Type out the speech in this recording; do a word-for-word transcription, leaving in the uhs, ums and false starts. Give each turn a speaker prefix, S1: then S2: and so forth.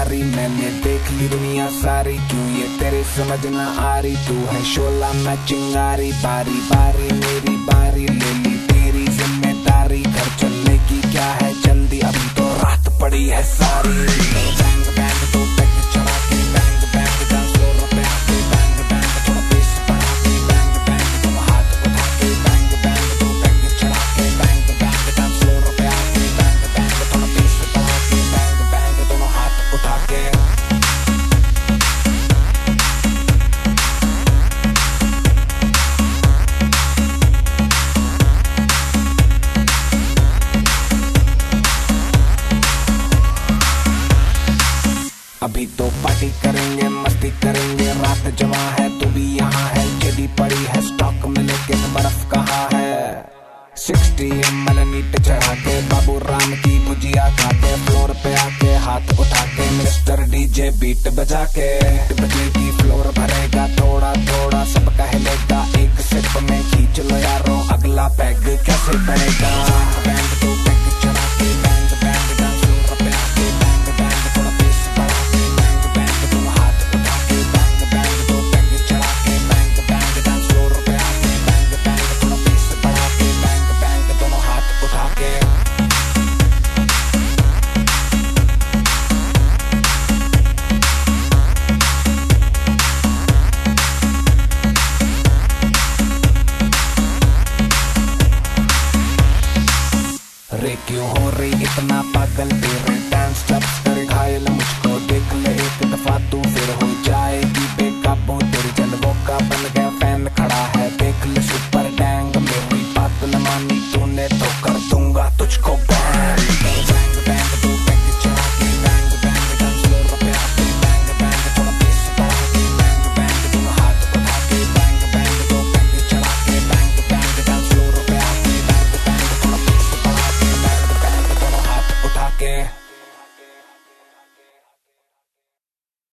S1: बारी, मैंने देख ली दुनिया सारी, क्यों ये तेरे समझ ना आ रही, तू है शोला मैं चिंगारी, बारी बारी मेरी बारी, ले ली तेरी जिम्मेदारी, घर चलने की क्या है जल्दी, अभी तो रात पड़ी है सारी। बैंग बैंग तो पैक चढ़ा के, बैंग बैंग डांस फ्लोर पे आके, बैंग बैंग थोड़ा बेस बढ़ा के, बैंग बैंग तुम हाथ उठा के, बैंग बैंग तो पैक चढ़ा के, बैंग बैंग डांस फ्लोर पे आके, बैंग बैंग थोड़ा बेस बढ़ा के, बैंग बैंग दोनों हाथ उठा के। अभी तो पार्टी करेंगे, मस्ती करेंगे, रात जमा है तू भी यहाँ है, जेडी पड़ी है स्टॉक में लेकिन बर्फ कहाँ है। सिक्सटी एम एल नीट चढ़ा के, बाबू राम की भुजिया खा के, फ्लोर पे आके हाथ उठा के, मिस्टर डीजे बीट बजा के, बीट बजेगी फ्लोर भरेगा थोड़ा थोड़ा, सब कहलेगा एक सिप में खींच लो यारो अगला पैग कैसे पड़ेगा। बैंड तो पैग चढ़ा के, बैंग बैंग डांस फ्लोर पे आके, बैंग बैंग थोड़ा बेस बढ़ा के, बैंग बैंग तुम हाथ उठा के, बैंग बैंग तो पैग चढ़ा के, बैंग बैंग डांस फ्लोर पे आके, बैंग बैंग थोड़ा बेस बढ़ा के, बैंग बैंग दोनों हाथ उठा के। रे क्यों हो रही इतना पागल, तेरे डांस स्टेप्स कर घायल मुझको